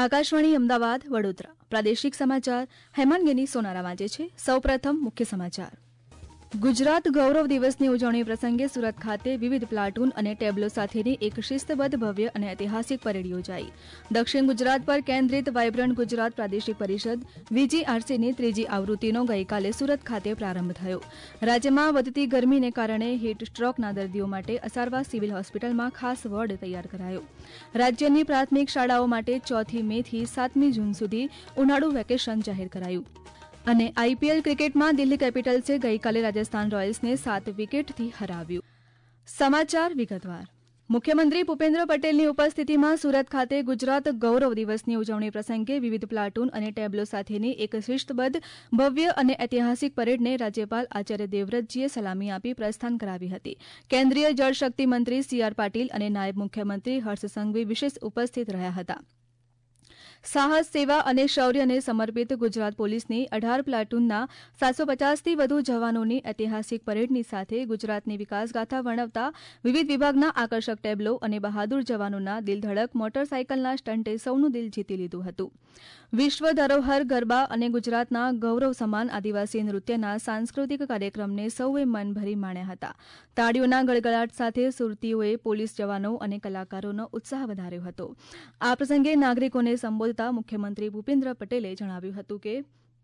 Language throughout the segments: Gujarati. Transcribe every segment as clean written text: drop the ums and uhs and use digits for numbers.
આકાશવાણી અમદાવાદ વડોદરા પ્રાદેશિક સમાચાર હેમાંગીની સોનારા વાંચે છે. સૌપ્રથમ મુખ્ય સમાચાર. ગુજરાત ગૌરવ દિવસની ઉજવણી પ્રસંગે સુરત ખાતે વિવિધ પ્લાટૂન અને ટેબ્લો સાથેની એક શિસ્તબદ્ધ ભવ્ય અને ઐતિહાસિક પરેડ યોજાઈ. દક્ષિણ ગુજરાત પર કેન્દ્રિત વાયબ્રન્ટ ગુજરાત પ્રાદેશિક પરિષદ VGRCની ત્રીજી આવૃત્તિનો ગઈકાલે સુરત ખાતે પ્રારંભ થયો. રાજ્યમાં વધતી ગરમીને કારણે હીટ સ્ટ્રોકના દર્દીઓ માટે અસારવા સિવિલ હોસ્પિટલમાં ખાસ વોર્ડ તૈયાર કરાયો. રાજ્યની પ્રાથમિક શાળાઓ માટે 4 મેથી 7 જૂન સુધી ઉનાળુ વેકેશન જાહેર કરાયું. અને IPL ક્રિકેટમાં દિલ્હી કેપિટલ્સે ગઈકાલે રાજસ્થાન રોયલ્સને 7 વિકેટથી હરાવ્યું. સમાચાર વિગતવાર. મુખ્યમંત્રી ભૂપેન્દ્ર પટેલની ઉપસ્થિતિમાં સુરત ખાતે ગુજરાત ગૌરવ દિવસની ઉજવણી પ્રસંગે વિવિધ પ્લાટૂન અને ટેબ્લો સાથેની એક શિસ્તબદ્ધ ભવ્ય અને ઐતિહાસિક પરેડને રાજ્યપાલ આચાર્ય દેવવ્રતજીએ સલામી આપી પ્રસ્થાન કરાવી હતી. કેન્દ્રીય જળશક્તિ મંત્રી CR પાટીલ અને નાયબ મુખ્યમંત્રી હર્ષ સંઘવી વિશેષ ઉપસ્થિત રહ્યા હતા. સાહસ, સેવા અને શૌર્યને સમર્પિત ગુજરાત પોલીસની 18 પ્લાટૂનના 750થી વધુ જવાનોની ઐતિહાસિક પરેડની સાથે ગુજરાતની વિકાસગાથા વર્ણવતા વિવિધ વિભાગના આકર્ષક ટેબ્લો અને બહાદુર જવાનોના દિલધડક મોટરસાયકલના સ્ટન્ટે સૌનું દિલ જીતી લીધું હતું. વિશ્વ ધરોહર ગરબા અને ગુજરાતના ગૌરવ સમાન આદિવાસી નૃત્યના સાંસ્કૃતિક કાર્યક્રમને સૌએ મન ભરી માણ્યા હતા. તાળીઓના ગડગડાટ સાથે સુરતીઓએ પોલીસ જવાનો અને કલાકારોનો ઉત્સાહ વધાર્યો હતો. આ પ્રસંગે નાગરિકોને સંબોધતા મુખ્યમંત્રી ભૂપેન્દ્ર પટેલે જણાવ્યું હતું કે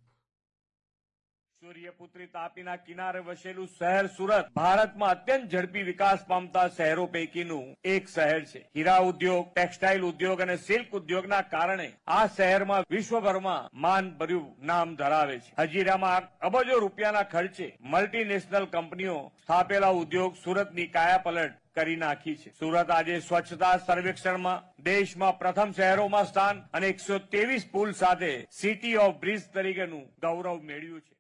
સૂર્યપુત્રી તાપીના કિનારે વસેલું શહેર સુરત ભારતમાં અત્યંત ઝડપી વિકાસ પામતા શહેરો પૈકીનું એક શહેર છે. હીરા ઉદ્યોગ, ટેક્સટાઇલ ઉદ્યોગ અને સિલ્ક ઉદ્યોગના કારણે આ શહેરમાં વિશ્વભરમાં માનભર્યું નામ ધરાવે છે. હજીરામાં અબજો રૂપિયાના ખર્ચે મલ્ટીનેશનલ કંપનીઓ સ્થાપેલા ઉદ્યોગ સુરતની કાયાપલટ કરી નાખી છે. સુરત આજે સ્વચ્છતા સર્વેક્ષણમાં દેશમાં પ્રથમ શહેરોમાં સ્થાન અને 123 પુલ સાથે સિટી ઓફ બ્રિજ તરીકેનું ગૌરવ મેળવ્યું છે.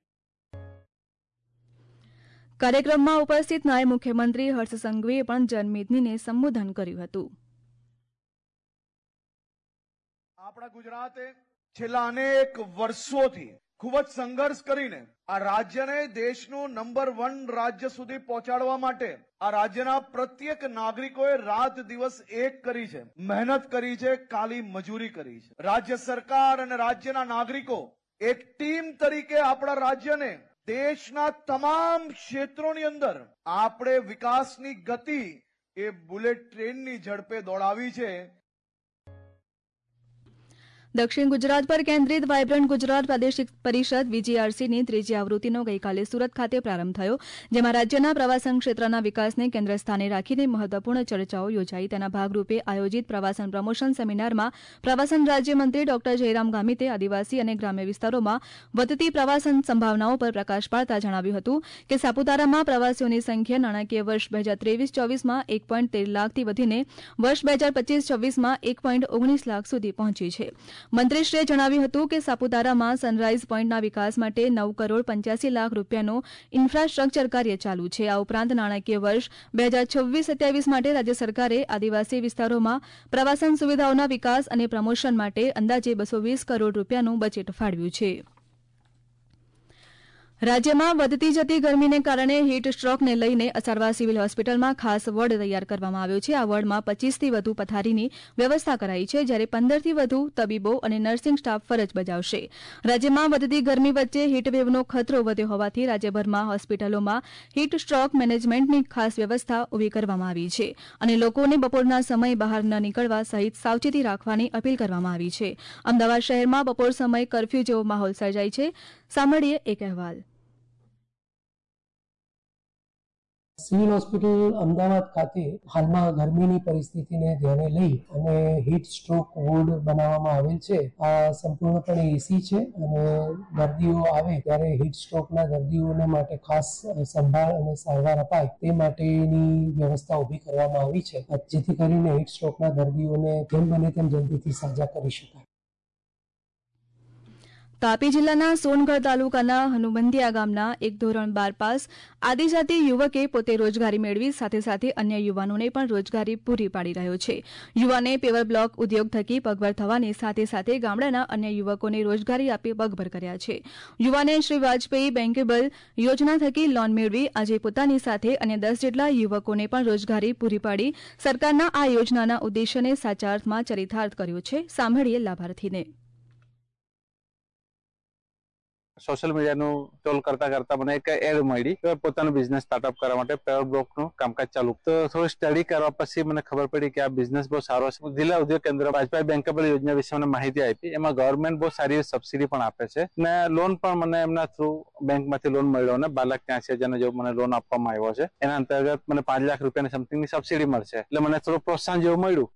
કાર્યક્રમમાં ઉપસ્થિત નાયબ મુખ્યમંત્રી હર્ષ સંઘવીએ પણ જનમેદનીને સંબોધન કર્યું હતું. આપણા ગુજરાતે છેલ્લા અનેક વર્ષોથી ખૂબ જ સંઘર્ષ કરીને આ રાજ્યને દેશનું નંબર 1 રાજ્ય સુધી પહોંચાડવા માટે આ રાજ્યના પ્રત્યેક નાગરિકોએ રાત દિવસ એક કરી છે, મહેનત કરી છે, કાળી મજૂરી કરી છે. રાજ્ય સરકાર અને રાજ્યના નાગરિકો એક ટીમ તરીકે આપણા રાજ્યને દેશના તમામ ક્ષેત્રોની અંદર આપણે વિકાસની ગતિ એ બુલેટ ટ્રેનની ઝડપે દોડાવી છે. દક્ષિણ ગુજરાત પર કેન્દ્રિત વાયબ્રન્ટ ગુજરાત પ્રાદેશિક પરિષદ VGRCની ત્રીજી આવૃત્તિનો ગઈકાલે સુરત ખાતે પ્રારંભ થયો, જેમાં રાજ્યના પ્રવાસન ક્ષેત્રના વિકાસને કેન્દ્ર સ્થાને રાખીને મહત્વપૂર્ણ ચર્ચાઓ યોજાઈ. તેના ભાગરૂપે આયોજિત પ્રવાસન પ્રમોશન સેમિનારમાં પ્રવાસન રાજ્યમંત્રી ડોક્ટર જયરામ ગામિતે આદિવાસી અને ગ્રામ્ય વિસ્તારોમાં વધતી પ્રવાસન સંભાવનાઓ પર પ્રકાશ પાડતા જણાવ્યું હતું કે સાપુતારામાં પ્રવાસીઓની સંખ્યા નાણાકીય વર્ષ 2023-24માં 1.13 લાખથી વધીને વર્ષ 2025-26માં 1.19 લાખ સુધી પહોંચી છે. મંત્રીશ્રીએ જણાવ્યું હતું કે સાપુતારામાં સનરાઇઝ પોઇન્ટના વિકાસ માટે 9 કરોડ 85 લાખ રૂપિયાનું ઇન્ફ્રાસ્ટ્રક્ચર કાર્ય ચાલુ છે. આ ઉપરાંત નાણાકીય વર્ષ 2026-27 માટે રાજ્ય સરકારે આદિવાસી વિસ્તારોમાં પ્રવાસન સુવિધાઓના વિકાસ અને પ્રમોશન માટે અંદાજે 220 કરોડ રૂપિયાનું બજેટ ફાળવ્યું છે. રાજ્યમાં વધતી જતી ગરમીને કારણે હીટ સ્ટ્રોકને લઈને અસારવા સિવિલ હોસ્પિટલમાં ખાસ વોર્ડ તૈયાર કરવામાં આવ્યો છે. આ વોર્ડમાં 25થી વધુ પથારીની વ્યવસ્થા કરાઈ છે, જ્યારે 15થી વધુ તબીબો અને નર્સિંગ સ્ટાફ ફરજ બજાવશે. રાજ્યમાં વધતી ગરમી વચ્ચે હીટવેવનો ખતરો વધ્યો હોવાથી રાજ્યભરમાં હોસ્પિટલોમાં હીટ સ્ટ્રોક મેનેજમેન્ટની ખાસ વ્યવસ્થા ઊભી કરવામાં આવી છે અને લોકોને બપોરના સમયે બહાર ન નીકળવા સહિત સાવચેતી રાખવાની અપીલ કરવામાં આવી છે. અમદાવાદ શહેરમાં બપોર સમયે કરફ્યુ જેવો માહોલ સર્જાય છે. સાંભળીએ એક અહેવાલ. સિવિલ હોસ્પિટલ અમદાવાદ ખાતે હાલમાં ગરમીની પરિસ્થિતિને ધ્યાને લઈ અને હીટ સ્ટ્રોક વોર્ડ બનાવવામાં આવેલ છે. આ સંપૂર્ણપણે એસી છે અને દર્દીઓ આવે ત્યારે હીટ સ્ટ્રોકના દર્દીઓના માટે ખાસ સંભાળ અને સારવાર અપાય તે માટેની વ્યવસ્થા ઊભી કરવામાં આવી છે, જેથી કરીને હીટ સ્ટ્રોકના દર્દીઓને જેમ બને તેમ જલ્દીથી સાજા કરી શકાય. તાપી જિલ્લાના સોનગઢ તાલુકાના હનુમંદિયા ગામના એક ધોરણ 12 પાસ આદિજાતિ યુવકે પોતે રોજગારી મેળવી સાથે સાથે અન્ય યુવાનોને પણ રોજગારી પૂરી પાડી રહ્યો છે. યુવાને પેવર બ્લોક ઉદ્યોગ થકી પગભર થવાની સાથે સાથે ગામડાના અન્ય યુવકોને રોજગારી આપી પગભર કર્યા છે. યુવાને શ્રી વાજપેયી બેન્કેબલ યોજના થકી લોન મેળવી આજે પોતાની સાથે અન્ય 10 જેટલા યુવકોને પણ રોજગારી પૂરી પાડી સરકારના આ યોજનાના ઉદ્દેશ્યને સાચા અર્થમાં ચરિતાર્થ કર્યો છે. સાંભળીએ લાભાર્થીને. સોશિયલ મીડિયાનું ટોલ કરતા કરતા મને એક એડ મળી પોતાનો બિઝનેસ સ્ટાર્ટઅપ કરવા માટે પેવર બ્લોકનું કામકાજ ચાલુ. તો થોડું સ્ટડી કરવા પછી મને ખબર પડી કે આ બિઝનેસ બહુ સારો છે. જિલ્લા ઉદ્યોગ કેન્દ્ર વાજપેયી બેન્કેબલ યોજના વિશે મને માહિતી આપી. એમાં ગવર્મેન્ટ બહુ સારી સબસિડી પણ આપે છે ને લોન પણ મને એમના થ્રુ બેંકમાંથી લોન મળ્યો ને 12,83,000 જેવો મને લોન આપવામાં આવ્યો છે. એના અંતર્ગત મને 5 લાખ રૂપિયાની સમથિંગની સબસિડી મળશે એટલે મને થોડું પ્રોત્સાહન જેવું મળ્યું.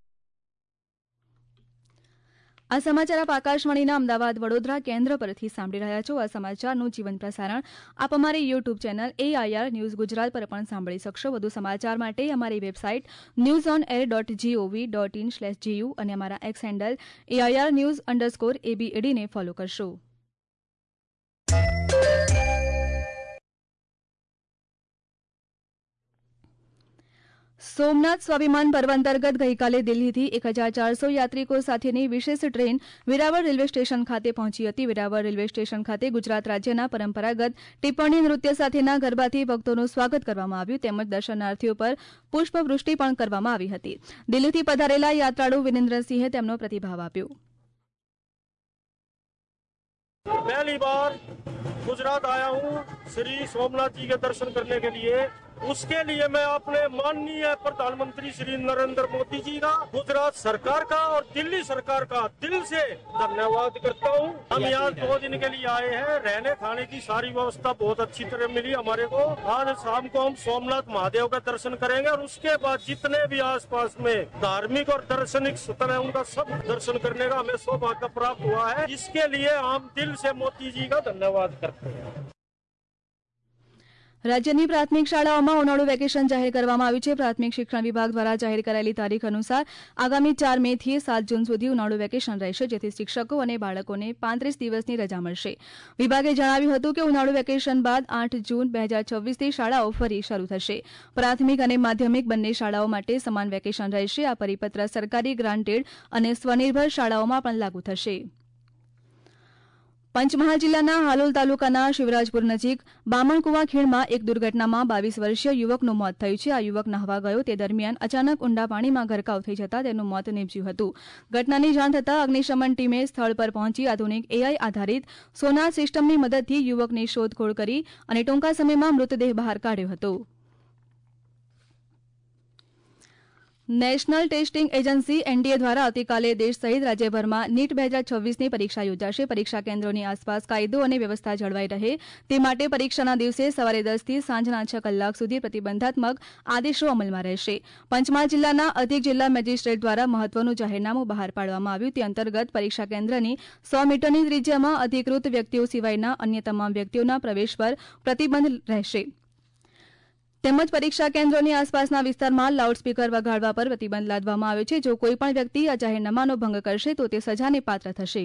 આ સમાચાર આપ આકાશવાણીના અમદાવાદ વડોદરા કેન્દ્ર પરથી સાંભળી રહ્યા છો. આ સમાચારનું જીવન પ્રસારણ આપ અમારી YouTube channel AIR news Gujarat પર પણ સાંભળી શકશો. વધુ સમાચાર માટે અમારી વેબસાઇટ newsonair.gov.in/gu અને અમારા એક્સ હેન્ડલ AIR_news_ABAD ને ફોલો કરશો. સોમનાથ સ્વાભિમાન પર્વ અંતર્ગત ગઈકાલે દિલ્હીથી 1,400 યાત્રિકો સાથેની વિશેષ ટ્રેન વેરાવળ રેલવે સ્ટેશન ખાતે પહોંચી હતી. વેરાવળ રેલવે સ્ટેશન ખાતે ગુજરાત રાજ્યના પરંપરાગત ટિપ્પણી નૃત્ય સાથેના ગરબાથી ભક્તોનું સ્વાગત કરવામાં આવ્યું તેમજ દર્શનાર્થીઓ પર પુષ્પવૃષ્ટિ પણ કરવામાં આવી હતી. દિલ્હીથી પધારેલા યાત્રાળુ વિનેન્દ્રસિંહે તેમનો પ્રતિભાવ આપ્યો. पहली बार गुजरात आया हूँ श्री सोमनाथ जी के दर्शन करने के लिए. उसके लिए मैं अपने माननीय प्रधानमंत्री श्री नरेंद्र मोदी जी का, गुजरात सरकार का और दिल्ली सरकार का दिल से धन्यवाद करता हूँ. हम यहाँ 2 दिन के लिए आए हैं. रहने खाने की सारी व्यवस्था बहुत अच्छी तरह मिली हमारे को. आज शाम को हम सोमनाथ महादेव का दर्शन करेंगे और उसके बाद जितने भी आसपास में धार्मिक और दर्शनिक स्थल है उनका सब दर्शन करने का हमें सौभाग्य प्राप्त हुआ है. इसके लिए हम दिल से मोदी जी का धन्यवाद करते हैं. રાજ્યની પ્રાથમિક શાળાઓમાં ઉનાળુ વેકેશન જાહેર કરવામાં આવ્યું છે. પ્રાથમિક શિક્ષણ વિભાગ દ્વારા જાહેર કરાયેલી તારીખ અનુસાર આગામી 4 મે થી 7 જૂન સુધી ઉનાળુ વેકેશન રહેશે જેથી શિક્ષકો અને બાળકોને 35 દિવસની રજા મળશે. વિભાગે જણાવ્યું હતું કે ઉનાળુ વેકેશન બાદ 8 જૂન 2026 થી શાળાઓ ફરી શરૂ થશે. પ્રાથમિક અને માધ્યમિક બંને શાળાઓ માટે સમાન વેકેશન રહેશે. આ પરિપત્ર સરકારી ગ્રાન્ટેડ અને સ્વનિર્ભર શાળાઓમાં પણ લાગુ થશે. પંચમહાલ જિલ્લાના હાલોલ તાલુકાના શિવરાજપુર નજીક બામણકુવા ખીણમાં એક દુર્ઘટનામાં 22 વર્ષીય યુવકનું મોત થયું છે. આ યુવક નહાવા ગયો તે દરમિયાન અચાનક ઊંડા પાણીમાં ગરકાવ થઈ જતાં તેનું મોત નીપજ્યું હતું. ઘટનાની જાણ થતાં અગ્નિશમન ટીમે સ્થળ પર પહોંચી આધુનિક AI આધારિત સોનાર સિસ્ટમની મદદથી યુવકની શોધખોળ કરી અને ટૂંકા સમયમાં મૃતદેહ બહાર કાઢ્યો હતો. નેશનલ ટેસ્ટિંગ એજન્સી NTA દ્વારા આવતીકાલે દેશ સહિત રાજ્યભરમાં NEET 2026ની પરીક્ષા યોજાશે. પરીક્ષા કેન્દ્રોની આસપાસ કાયદો અને વ્યવસ્થા જળવાઈ રહે તે માટે પરીક્ષાના દિવસે સવારે 10 થી સાંજના 6 કલાક સુધી પ્રતિબંધાત્મક આદેશો અમલમાં રહેશે. પંચમહાલ જિલ્લાના અધિક જિલ્લા મેજિસ્ટ્રેટ દ્વારા મહત્વનું જાહેરનામું બહાર પાડવામાં આવ્યું. તે અંતર્ગત પરીક્ષા કેન્દ્રની 100 મીટરની ત્રિજ્યામાં અધિકૃત વ્યક્તિઓ સિવાયના અન્ય તમામ વ્યક્તિઓના પ્રવેશ પર પ્રતિબંધ રહેશે. તેમજ પરીક્ષા કેન્દ્રોની આસપાસના વિસ્તારમાં લાઉડસ્પીકર વગાડવા પર પ્રતિબંધ લાદવામાં આવ્યો છે. જો કોઈપણ વ્યક્તિ આ જાહેરનામાનો ભંગ કરશે તો તે સજાને પાત્ર થશે.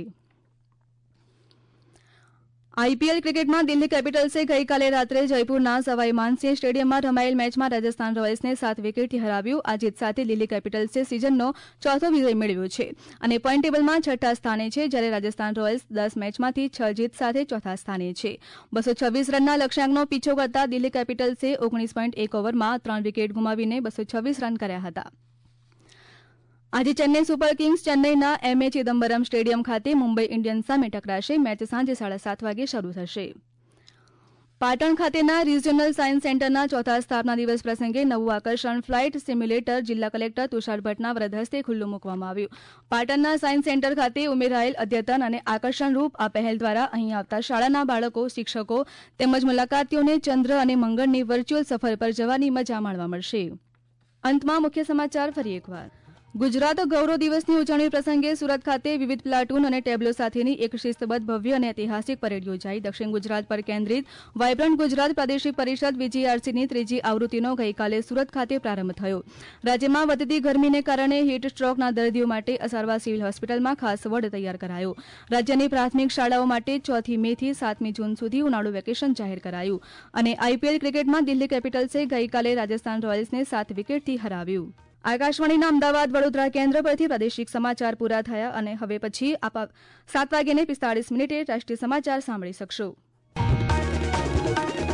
IPL ક્રિકેટમાં દિલ્હી કેપિટલ્સે ગઈકાલે રાત્રે જયપુરના સવાઈ માનસિંહ સ્ટેડિયમમાં રમાયેલ મેચમાં રાજસ્થાન રોયલ્સને 7 વિકેટથી હરાવ્યું. આ જીત સાથે દિલ્હી કેપિટલ્સે સિઝનનો ચોથો વિજય મેળવ્યો છે અને પોઈન્ટ ટેબલમાં 6ઠ્ઠા સ્થાને છે જ્યારે રાજસ્થાન રોયલ્સ 10 મેચમાંથી 6 જીત સાથે ચોથા સ્થાને છે. 226 રનના લક્ષ્યાંકનો પીછો કરતા દિલ્હી કેપિટલ્સે 19.1 ઓવરમાં 3 વિકેટ ગુમાવીને 226 રન કર્યા હતા. આજે ચેન્નઈ સુપર કિંગ્સ ચેન્નઈના MA ચિદમ્બરમ સ્ટેડિયમ ખાતે મુંબઈ ઇન્ડિયન્સ સામે ટકરાશે. મેચ સાંજે 7:30 વાગે શરૂ થશે. પાટણ ખાતેના રિજિયોનલ સાયન્સ સેન્ટરના ચોથા સ્થાપના દિવસ પ્રસંગે નવું આકર્ષણ ફ્લાઇટ સિમ્યુલેટર જિલ્લા કલેક્ટર તુષાર ભટ્ટના વરદ હસ્તે ખુલ્લું મૂકવામાં આવ્યું. પાટણના સાયન્સ સેન્ટર ખાતે ઉમેરાયેલ અદ્યતન અને આકર્ષણરૂપ આ પહેલ દ્વારા અહીં આવતા શાળાના બાળકો, શિક્ષકો તેમજ મુલાકાતીઓને ચંદ્ર અને મંગળની વર્ચ્યુઅલ સફર પર જવાની મજા માણવા મળશે. અંતમાં મુખ્ય સમાચાર ફરી એકવાર. ગુજરાત ગૌરવ દિવસની ઉજવણી પ્રસંગે સુરત ખાતે વિવિધ પ્લાટૂન અને ટેબ્લો સાથેની એક શિસ્તબદ્ધ ભવ્ય અને ઐતિહાસિક પરેડ યોજાઈ. દક્ષિણ ગુજરાત પર કેન્દ્રિત વાયબ્રન્ટ ગુજરાત પ્રાદેશિક પરિષદ VGRCની ત્રીજી આવૃત્તિનો ગઈકાલે સુરત ખાતે પ્રારંભ થયો. રાજ્યમાં વધતી ગરમીને કારણે હીટ સ્ટ્રોકના દર્દીઓ માટે અસારવા સિવિલ હોસ્પિટલમાં ખાસ વોર્ડ તૈયાર કરાયો. રાજ્યની પ્રાથમિક શાળાઓ માટે 4 મે થી 7 જૂન સુધી ઉનાળુ વેકેશન જાહેર કરાયું. અને IPL ક્રિકેટમાં દિલ્હી કેપિટલ્સે ગઈકાલે રાજસ્થાન રોયલ્સને 7 વિકેટથી હરાવ્યું. આકાશવાણીના અમદાવાદ વડોદરા કેન્દ્ર પરથી પ્રાદેશિક સમાચાર પૂરા થયા અને હવે પછી 7:45 રાષ્ટ્રીય સમાચાર સાંભળી શકશો.